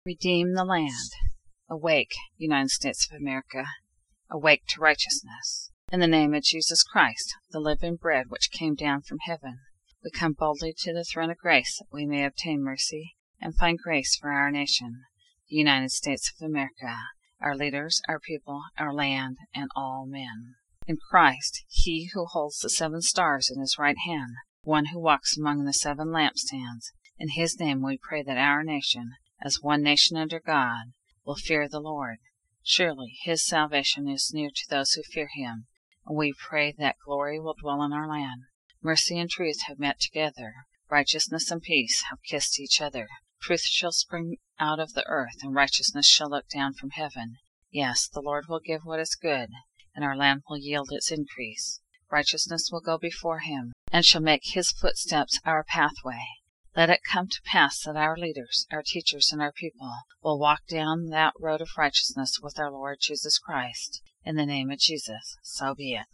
Redeem the land. Awake, United States of America. Awake to righteousness. In the name of Jesus Christ, the living bread which came down from heaven, we come boldly to the throne of grace that we may obtain mercy and find grace for our nation, the United States of America, our leaders, our people, our land, and all men. In Christ, he who holds the 7 stars in his right hand, one who walks among the 7 lampstands, in his name we pray that our nation, as one nation under God, will fear the Lord. Surely his salvation is near to those who fear him, and we pray that glory will dwell in our land. Mercy and truth have met together. Righteousness and peace have kissed each other. Truth shall spring out of the earth, and righteousness shall look down from heaven. Yes, the Lord will give what is good, and our land will yield its increase. Righteousness will go before him, and shall make his footsteps our pathway. Let it come to pass that our leaders, our teachers, and our people will walk down that road of righteousness with our Lord Jesus Christ. In the name of Jesus, so be it.